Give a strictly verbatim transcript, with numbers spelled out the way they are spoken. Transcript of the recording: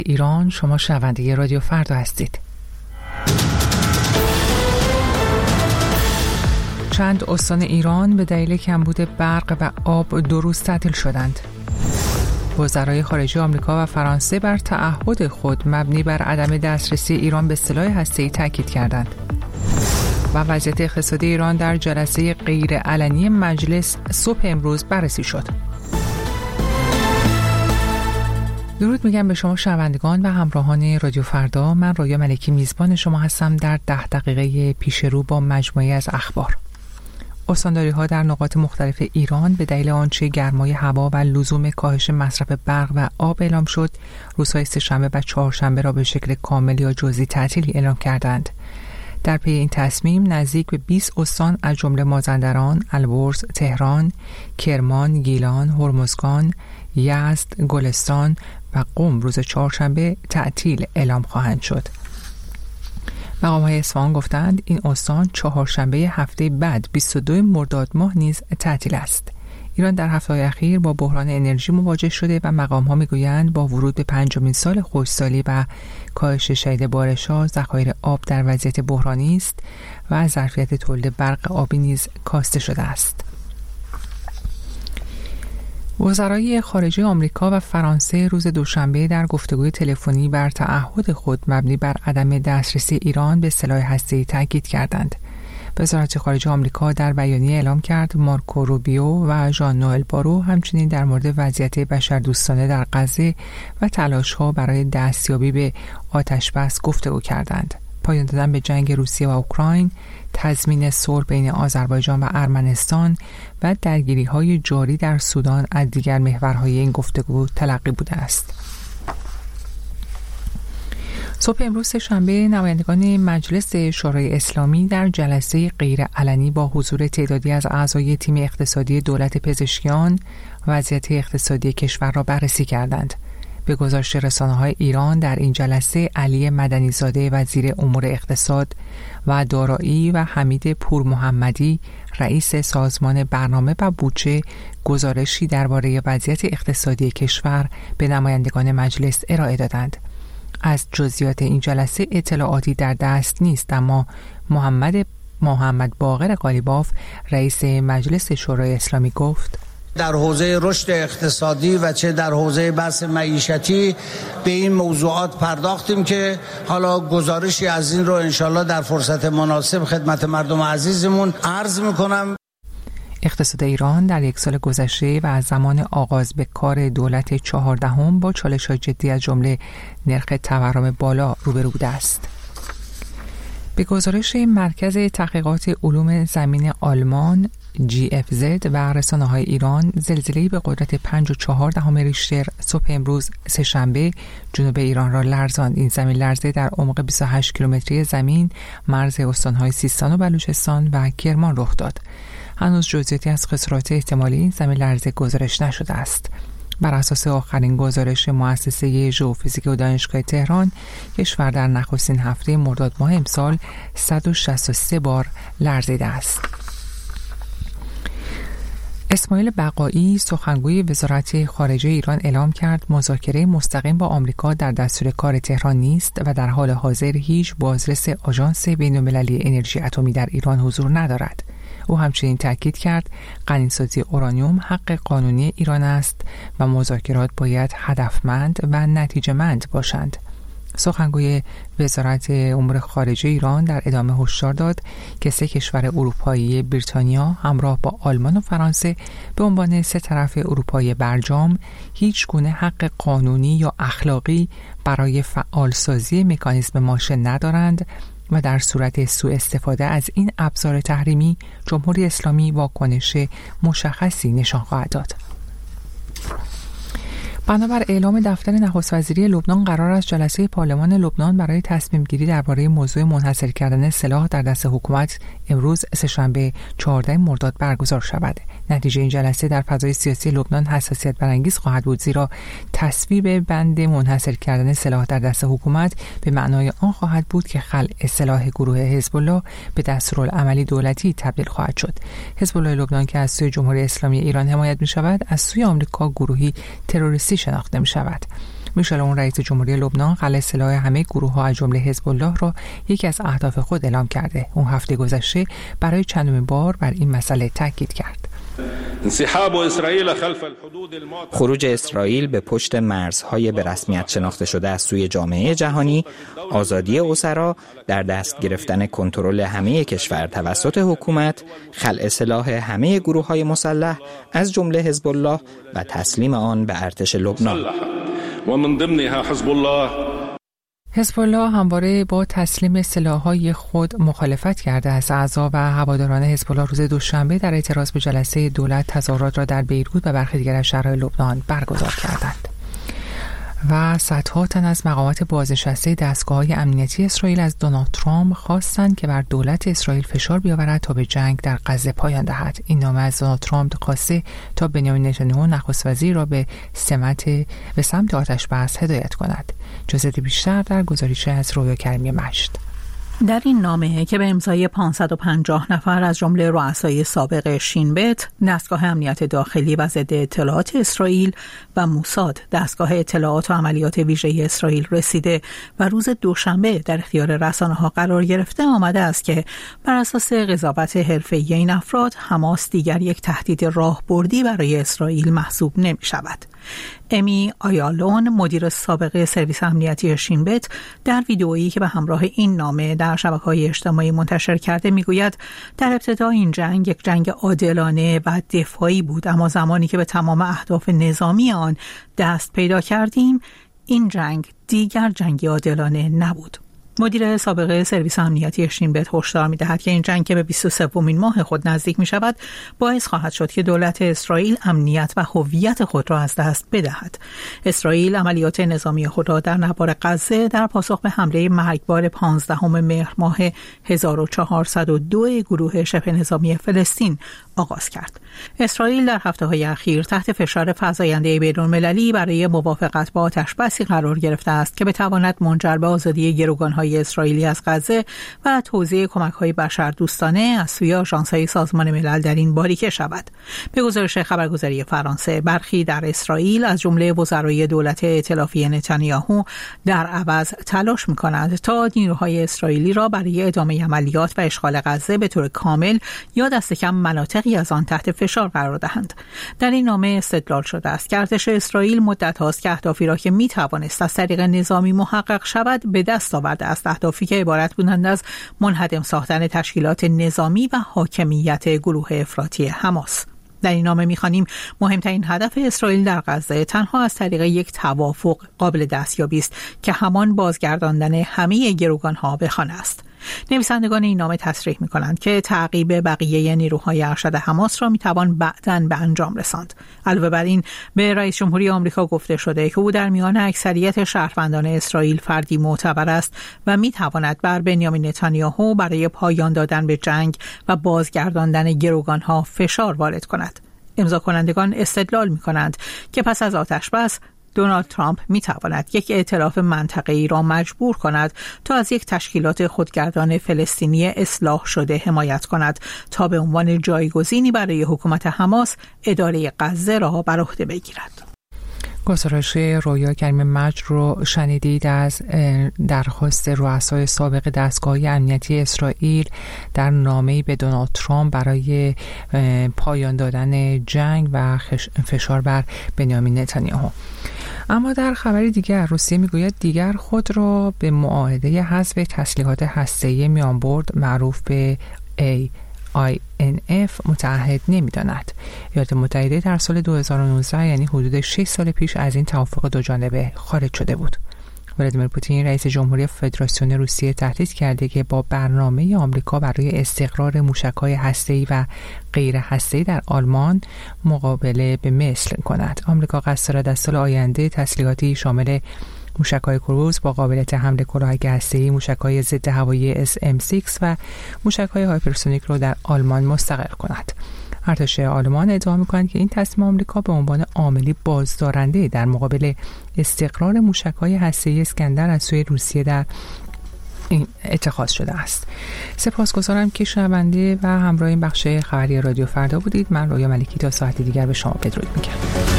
ایران. شما شنونده رادیو فردا هستید. چند استان ایران به دلیل کمبود برق و آب دو روز تعطیل شدند. وزرای خارجه آمریکا و فرانسه بر تعهد خود مبنی بر عدم دسترسی ایران به سلاح هسته‌ای تاکید کردند. و وضعیت اقتصادی ایران در جلسه غیرعلنی مجلس صبح امروز بررسی شد. درود میگم به شما شنوندگان و همراهان رادیو فردا. من رویا ملکی میزبان شما هستم در ده دقیقه پیش رو با مجموعه از اخبار. استانداری‌ها در نقاط مختلف ایران به دلیل آنچه گرمای هوا و لزوم کاهش مصرف برق و آب اعلام شد، روزهای سه‌شنبه و چهارشنبه را به شکل کامل یا جزئی تعطیلی اعلام کردند. در پی این تصمیم نزدیک به بیست استان از جمله مازندران، البرز، تهران، کرمان، گیلان، هرمزگان، یزد، گلستان و قم روز چهارشنبه تعطیل اعلام خواهند شد. مقام‌های اصفهان گفتند این استان چهارشنبه هفته بعد بیست و دو مرداد ماه نیز تعطیل است. ایران در هفته‌های اخیر با بحران انرژی مواجه شده و مقام‌ها می‌گویند با ورود به پنجمین سال خشکسالی و کاهش شدید بارش‌ها، ذخایر آب در وضعیت بحرانی است و ظرفیت تولید برق آبی نیز کاسته شده است. وزرای خارجه آمریکا و فرانسه روز دوشنبه در گفتگوی تلفنی بر تعهد خود مبنی بر عدم دسترسی ایران به سلاح هسته‌ای تاکید کردند. وزارت خارجه آمریکا در بیانیه اعلام کرد مارکو روبیو و ژان نوئل بارو همچنین در مورد وضعیت بشردوستانه در غزه و تلاش‌ها برای دستیابی به آتش‌بس گفتگو کردند. پایان دادن به جنگ روسیه و اوکراین، تضمین صلح بین آذربایجان و ارمنستان و درگیری‌های جاری در سودان از دیگر محورهای این گفتگو تلقی بوده است. صبح امروز شنبه نمایندگان مجلس شورای اسلامی در جلسه غیرعلنی با حضور تعدادی از اعضای تیم اقتصادی دولت پزشکیان وضعیت اقتصادی کشور را بررسی کردند. به گزارش رسانه‌های ایران در این جلسه علی مدنی‌زاده وزیر امور اقتصاد و دارایی و حمید پور محمدی رئیس سازمان برنامه و بودجه گزارشی درباره وضعیت اقتصادی کشور به نمایندگان مجلس ارائه دادند. از جزئیات این جلسه اطلاعاتی در دست نیست، اما محمد محمد باقر قالیباف رئیس مجلس شورای اسلامی گفت در حوزه رشد اقتصادی و چه در حوزه بحث معیشتی به این موضوعات پرداختیم که حالا گزارشی از این رو انشالله در فرصت مناسب خدمت مردم عزیزمون عرض میکنم. اقتصاد ایران در یک سال گذشته و از زمان آغاز به کار دولت چهاردهم با چالش‌های جدی از جمله نرخ تورم بالا روبرو بوده است. به گزارش مرکز تحقیقات علوم زمین آلمان جی اف زد و رسانه‌های ایران، زلزله‌ای به قدرت پنج و چهار دهم ریشتر صبح امروز سه‌شنبه جنوب ایران را لرزاند. این زمین لرزه در عمق بیست و هشت کیلومتری زمین مرز استان‌های سیستان و بلوچستان و کرمان رخ داد. هنوز جزئیاتی از خسارات احتمالی این زمین لرزه گزارش نشده است. بر اساس آخرین گزارش مؤسسه ژئوفیزیک و دانشگاه تهران، کشور در نخستین هفته مرداد ماه امسال صد و شصت و سه بار لرزیده است. اسماعیل بقایی سخنگوی وزارت خارجه ایران اعلام کرد مذاکره مستقیم با آمریکا در دستور کار تهران نیست و در حال حاضر هیچ بازرس آژانس بین‌المللی انرژی اتمی در ایران حضور ندارد. او همچنین تاکید کرد غنیسازی اورانیوم حق قانونی ایران است و مذاکرات باید هدفمند و نتیجه‌مند باشند. سخنگوی وزارت امور خارجه ایران در ادامه هشدار داد که سه کشور اروپایی بریتانیا همراه با آلمان و فرانسه به عنوان سه طرف اروپایی برجام هیچ گونه حق قانونی یا اخلاقی برای فعالسازی مکانیزم ماشه ندارند و در صورت سوء استفاده از این ابزار تحریمی جمهوری اسلامی واکنش مشخصی نشان خواهد داد. بنابر اعلام دفتر نخست وزیری لبنان قرار است جلسه پارلمان لبنان برای تصمیم گیری درباره موضوع منحصر کردن سلاح در دست حکومت امروز سه‌شنبه چهاردهم مرداد برگزار شود. نتیجه این جلسه در فضای سیاسی لبنان حساسیت برانگیز خواهد بود، زیرا تصویب بند منحصر کردن سلاح در دست حکومت به معنای آن خواهد بود که خلع سلاح گروه حزب الله به دستورالعملی دولتی تبدیل خواهد شد. حزب الله لبنان که از سوی جمهوری اسلامی ایران حمایت می شود، از سوی آمریکا گروهی تروریستی شناخته می شود. میشل اون رئیس جمهوری لبنان قلع سلاح همه گروه‌ها از جمله حزب الله را یکی از اهداف خود اعلام کرده. اون هفته گذشته برای چندمین بار بر این مسئله تاکید کرد. انسحاب اسرائیل خلف الحدود المعتبر خروج اسرائیل به پشت مرزهای به رسمیت شناخته شده از سوی جامعه جهانی، آزادی اسرا، در دست گرفتن کنترل همه کشور توسط حکومت، خلع سلاح همه گروه‌های مسلح از جمله حزب الله و تسلیم آن به ارتش لبنان. و من ضمنها حزب الله. حزب الله همواره با تسلیم سلاح‌های خود مخالفت کرده است. اعضا و هواداران حزب الله روز دوشنبه در اعتراض به جلسه دولت تظاهرات را در بیروت و برخی دیگر از شهرهای لبنان برگزار کردند. و صدها تن از مقامات بازنشسته دستگاه‌های امنیتی اسرائیل از دونالد ترامپ خواستند که بر دولت اسرائیل فشار بیاورد تا به جنگ در غزه پایان دهد. این نامه از دونالد ترامپ خواسته تا بنیامین نتانیاهو نخست وزیر را به سمت به سمت آتش بس هدایت کند. جزئیات بیشتر در گزارش از رویا کریمی مشت. در این نامه که به امضای پانصد و پنجاه نفر از جمله رؤسای سابق شین بت، دستگاه امنیت داخلی و ضد اطلاعات اسرائیل و موساد، دستگاه اطلاعات و عملیات ویژه اسرائیل رسیده و روز دوشنبه در اختیار رسانه‌ها قرار گرفته آمده است که بر اساس قضاوت حرفه‌ای این افراد، حماس دیگر یک تهدید راهبردی برای اسرائیل محسوب نمی‌شود. امی آیالون، مدیر سابق سرویس امنیتی شین بت، در ویدئویی که به همراه این نامه در شبکه‌های اجتماعی منتشر کرده میگوید در ابتدا این جنگ یک جنگ عادلانه و دفاعی بود، اما زمانی که به تمام اهداف نظامی آن دست پیدا کردیم، این جنگ دیگر جنگی عادلانه نبود. مدیر سابق سرویس امنیتی شین بت هشدار می‌دهد که این جنگ که به بیست و سومین ماه خود نزدیک می‌شود باعث خواهد شد که دولت اسرائیل امنیت و هویت خود را از دست بدهد. اسرائیل عملیات نظامی خود را در نوار غزه در پاسخ به حمله مرگبار پانزدهم مهر ماه هزار و چهارصد و دو گروه شبه نظامی فلسطین آغاز کرد. اسرائیل در هفته‌های اخیر تحت فشار فزاینده بین‌المللی برای موافقت با آتش‌بسی قرار گرفته است که بتواند منجر به آزادی گروگان‌های اسرائیلی از غزه و توزیع کمک‌های بشردوستانه از سوی آژانس‌های سازمان ملل در این باریکه شود. به گزارش خبرگزاری فرانسه، برخی در اسرائیل از جمله وزرای دولت ائتلافی نتانیاهو در عوض تلاش می‌کنند تا نیروهای اسرائیلی را برای ادامه عملیات و اشغال غزه به طور کامل یا دست کم مناطقی از آن تحت فشار قرار دهند. در این نامه استدلال شده است که ارتش اسرائیل مدت هاست که اهدافی را که می‌توانست از طریق نظامی محقق شود به دست آورده است، اهدافی که عبارت بودند از منهدم ساختن تشکیلات نظامی و حاکمیت گروه افراطی حماس. در این نامه می‌خوانیم مهمترین هدف اسرائیل در غزه تنها از طریق یک توافق قابل دستیابی است که همان بازگرداندن همه گروگان‌ها به خانه است. نویسندگان این نامه تصریح می‌کنند که تعقیب بقیه نیروهای ارشد حماس را می‌توان بعداً به انجام رساند. علاوه بر این به رئیس جمهوری آمریکا گفته شده که او در میان اکثریت شهروندان اسرائیل فردی معتبر است و می‌تواند بر بنیامین نتانیاهو برای پایان دادن به جنگ و بازگرداندن گروگان‌ها فشار وارد کند. امضا کنندگان استدلال می‌کنند که پس از آتش‌بس دونالد ترامپ می تواند یک ائتلاف منطقه‌ای را مجبور کند تا از یک تشکیلات خودگردان فلسطینی اصلاح شده حمایت کند تا به عنوان جایگزینی برای حکومت حماس اداره غزه را بر عهده بگیرد. گزارش رویا کریمی مجد رو شنیدید از درخواست رؤسای سابق دستگاه امنیتی اسرائیل در نامه‌ای به دونالد ترامپ برای پایان دادن جنگ و فشار بر بنیامین نتانیاهو. اما در خبری دیگر، روسیه میگوید دیگر خود را به معاهده حذف تسلیحات هسته‌ای میانبرد معروف به ای آی ان اف متعهد نمی‌داند. ایالات متحده در سال دو هزار و نوزده، یعنی حدود شش سال پیش، از این توافق دو جانبه خارج شده بود. ولادیمیر پوتین رئیس جمهوری فدراسیون روسیه تهدید کرده که با برنامه آمریکا برای استقرار موشک‌های هسته‌ای و غیر هسته‌ای در آلمان مقابله به مثل کند. آمریکا قصد دارد از سال آینده تسلیحاتی شامل موشک‌های کروز با قابلیت حمل کلاهک هسته‌ای، موشک‌های ضد هوایی اس ام شش و موشک‌های هایپرسونیک را در آلمان مستقر کند. ارتش آلمان ادعا می‌کند که این تصمیم آمریکا به عنوان عاملی بازدارنده در مقابل استقرار موشک‌های هسته‌ای اسکندر از سوی روسیه در این اتخاذ شده است. سپاسگزارم که شنونده و همراه این بخش خبری رادیو فردا بودید. من رویا ملکی تا ساعت دیگر به شما بدرود میگم.